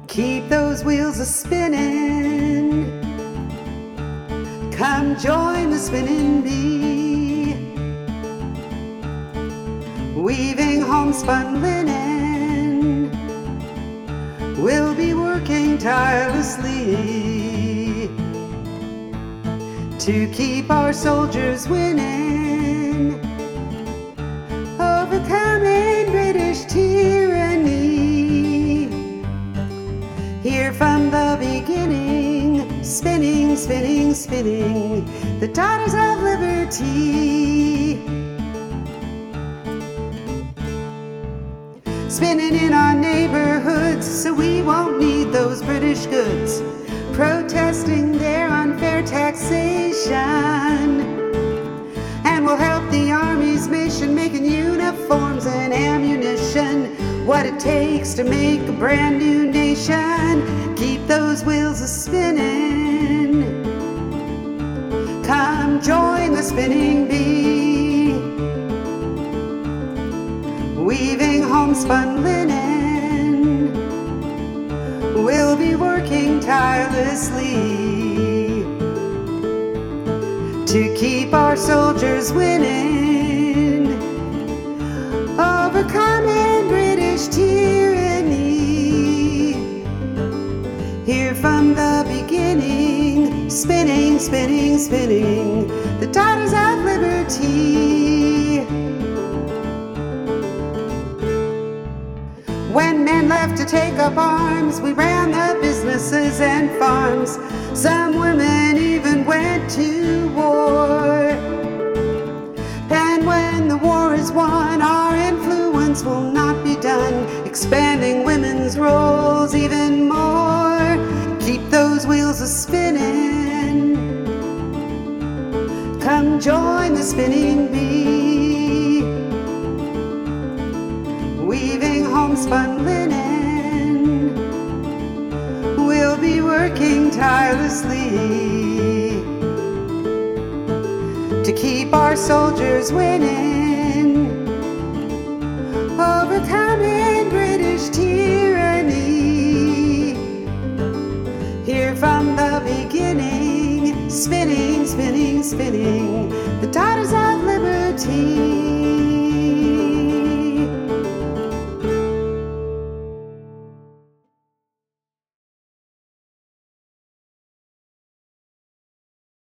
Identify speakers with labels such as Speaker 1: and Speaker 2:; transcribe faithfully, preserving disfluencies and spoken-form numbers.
Speaker 1: Keep those wheels a spinning. Come join the spinning bee, weaving homespun linen. We'll be working tirelessly to keep our soldiers winning, overcoming British tyranny. Here from the beginning, spinning, spinning, spinning, the daughters of liberty. Spinning in our neighborhoods so we won't need those British goods, protesting their unfair taxation. And we'll help the Army's mission, making uniforms and ammunition, what it takes to make a brand new nation. Keep those wheels a spinning. Come join the spinning bee, weaving homespun linen. We'll be working tirelessly to keep our soldiers winning, overcoming British tyranny. Here from the beginning, spinning, spinning, spinning, the daughters of liberty. When men left to take up arms, we ran the businesses and farms. Some women even went to war. And when the war is won, our influence will not be done, expanding women's roles even more. Keep those wheels a spinning. Come join the spinning bee, weaving homespun linen. We'll be working tirelessly to keep our soldiers winning, overcoming British tyranny. Here from the beginning, spinning, spinning, spinning, the daughters of liberty.